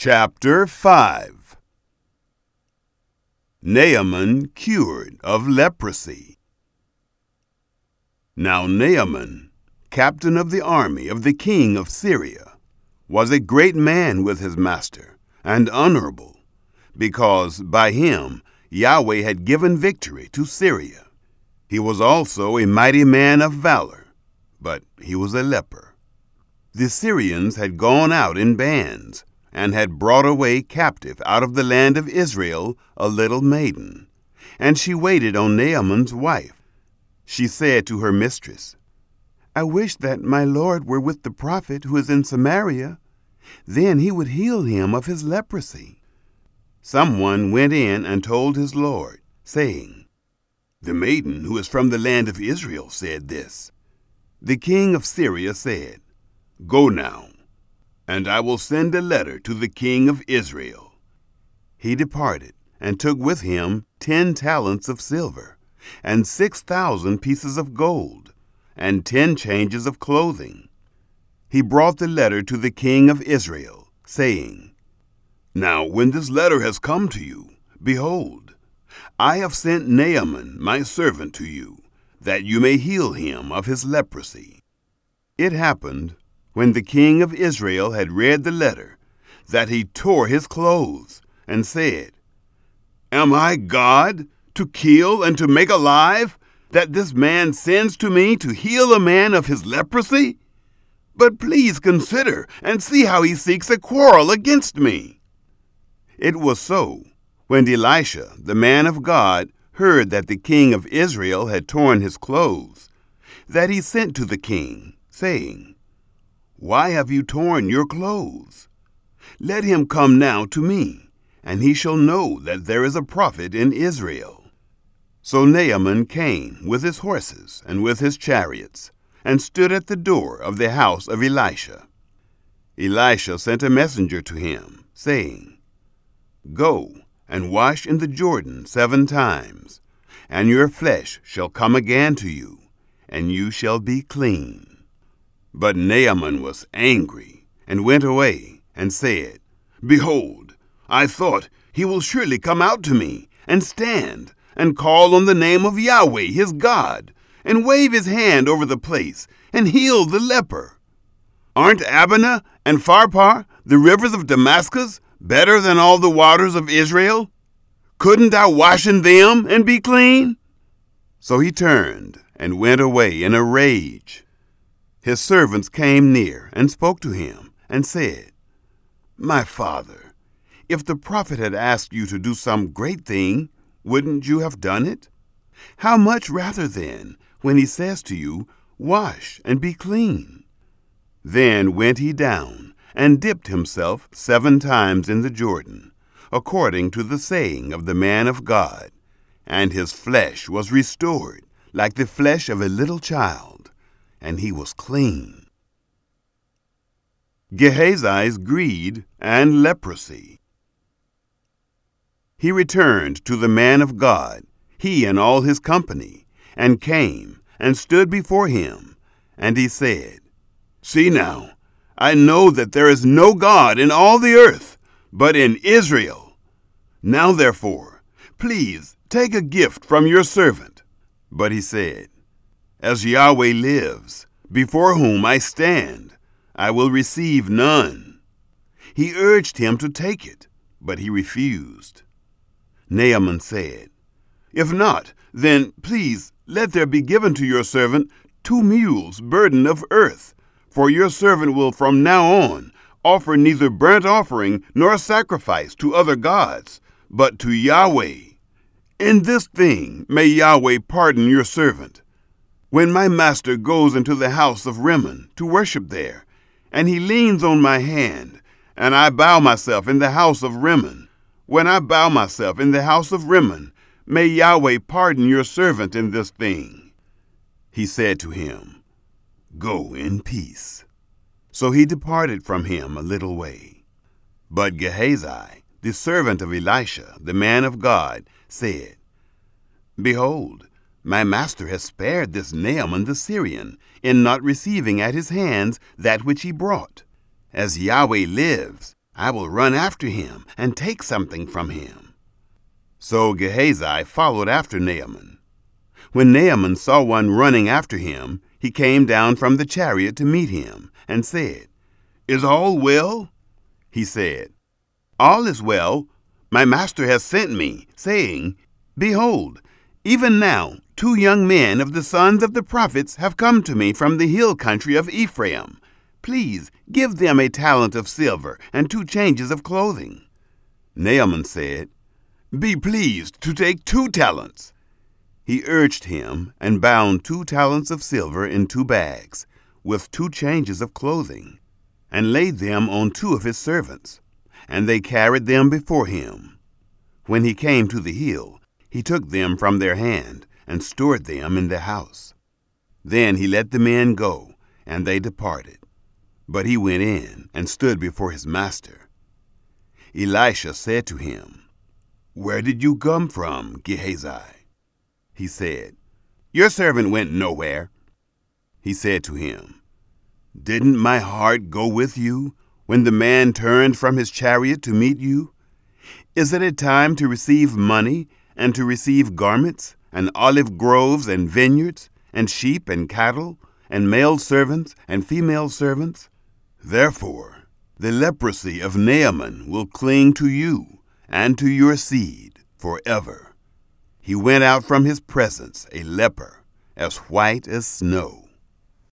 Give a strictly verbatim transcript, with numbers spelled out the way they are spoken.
Chapter five. Naaman cured of leprosy. Now Naaman, captain of the army of the king of Syria, was a great man with his master, and honorable, because by him Yahweh had given victory to Syria. He was also a mighty man of valor, but he was a leper. The Syrians had gone out in bands, and had brought away captive out of the land of Israel a little maiden, and she waited on Naaman's wife. She said to her mistress, "I wish that my lord were with the prophet who is in Samaria. Then he would heal him of his leprosy." Someone went in and told his lord, saying, "The maiden who is from the land of Israel said this." The king of Syria said, "Go now, and I will send a letter to the king of Israel." He departed, and took with him ten talents of silver, and six thousand pieces of gold, and ten changes of clothing. He brought the letter to the king of Israel, saying, "Now when this letter has come to you, behold, I have sent Naaman my servant to you, that you may heal him of his leprosy." It happened, when the king of Israel had read the letter, that he tore his clothes, and said, "Am I God, to kill and to make alive, that this man sends to me to heal a man of his leprosy? But please consider and see how he seeks a quarrel against me." It was so, when Elisha, the man of God, heard that the king of Israel had torn his clothes, that he sent to the king, saying, "Why have you torn your clothes? Let him come now to me, and he shall know that there is a prophet in Israel." So Naaman came with his horses and with his chariots, and stood at the door of the house of Elisha. Elisha sent a messenger to him, saying, "Go and wash in the Jordan seven times, and your flesh shall come again to you, and you shall be clean." But Naaman was angry, and went away, and said, "Behold, I thought, he will surely come out to me, and stand, and call on the name of Yahweh his God, and wave his hand over the place, and heal the leper. Aren't Abana and Pharpar, the rivers of Damascus, better than all the waters of Israel? Couldn't I wash in them and be clean?" So he turned, and went away in a rage. His servants came near and spoke to him, and said, "My father, if the prophet had asked you to do some great thing, wouldn't you have done it? How much rather then, when he says to you, 'Wash and be clean'?" Then went he down, and dipped himself seven times in the Jordan, according to the saying of the man of God, and his flesh was restored like the flesh of a little child, and he was clean. Gehazi's greed and leprosy. He returned to the man of God, he and all his company, and came and stood before him. And he said, "See now, I know that there is no God in all the earth, but in Israel. Now therefore, please take a gift from your servant." But he said, "As Yahweh lives, before whom I stand, I will receive none." He urged him to take it, but he refused. Naaman said, "If not, then please let there be given to your servant two mules burden of earth, for your servant will from now on offer neither burnt offering nor sacrifice to other gods, but to Yahweh. In this thing may Yahweh pardon your servant. When my master goes into the house of Rimmon to worship there, and he leans on my hand, and I bow myself in the house of Rimmon, when I bow myself in the house of Rimmon, may Yahweh pardon your servant in this thing." He said to him, "Go in peace." So he departed from him a little way. But Gehazi, the servant of Elisha, the man of God, said, "Behold, my master has spared this Naaman the Syrian in not receiving at his hands that which he brought. As Yahweh lives, I will run after him and take something from him." So Gehazi followed after Naaman. When Naaman saw one running after him, he came down from the chariot to meet him and said, "Is all well?" He said, "All is well. My master has sent me, saying, 'Behold, even now two young men of the sons of the prophets have come to me from the hill country of Ephraim. Please give them a talent of silver and two changes of clothing.'" Naaman said, "Be pleased to take two talents." He urged him and bound two talents of silver in two bags, with two changes of clothing, and laid them on two of his servants, and they carried them before him. When he came to the hill, he took them from their hand and stored them in the house. Then he let the men go, and they departed. But he went in and stood before his master. Elisha said to him, "Where did you come from, Gehazi?" He said, "Your servant went nowhere." He said to him, "Didn't my heart go with you when the man turned from his chariot to meet you? Is it a time to receive money and to receive garments and olive groves and vineyards and sheep and cattle and male servants and female servants? Therefore, the leprosy of Naaman will cling to you and to your seed forever." He went out from his presence a leper, as white as snow.